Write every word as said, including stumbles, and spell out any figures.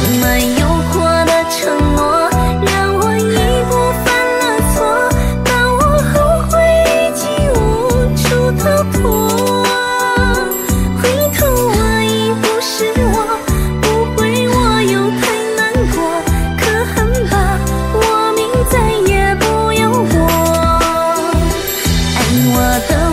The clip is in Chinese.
满诱惑的承诺，让我一步犯了错，当我后悔已经无处逃脱。回头我已不是我，不会我又太难过，可恨吧，我命再也不由我。爱我的